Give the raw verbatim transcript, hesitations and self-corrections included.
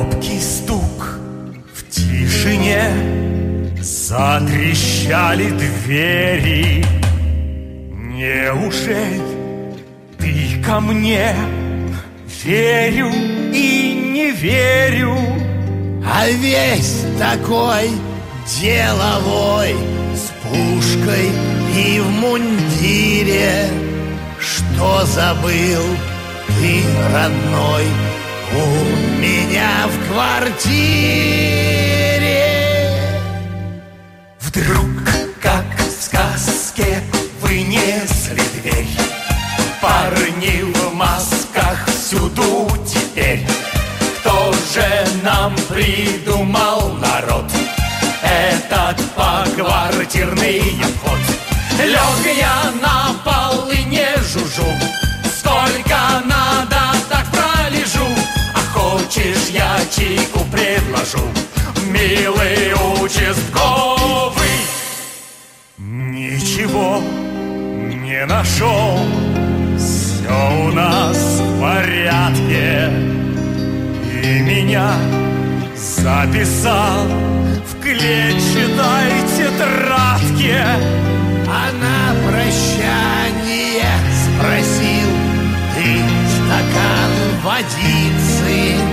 робкий стук в тишине. Затрещали двери. Неужели ты ко мне? Верю и не верю. А весь такой деловой, с пушкой и в мундире. Что забыл ты, родной, у меня в квартире? Вдруг, как в сказке, вынесли дверь. Парни в масках всюду теперь. Кто же нам придумал, народ, этот поквартирный обход? Лег я на пол и не жужжу, сколько надо, так пролежу. А хочешь, я чайку предложу, милый участковый? Ничего не нашел, все у нас в порядке. И меня записал в клетчатой тетрадке. А на прощание спросил: ты стакан водицы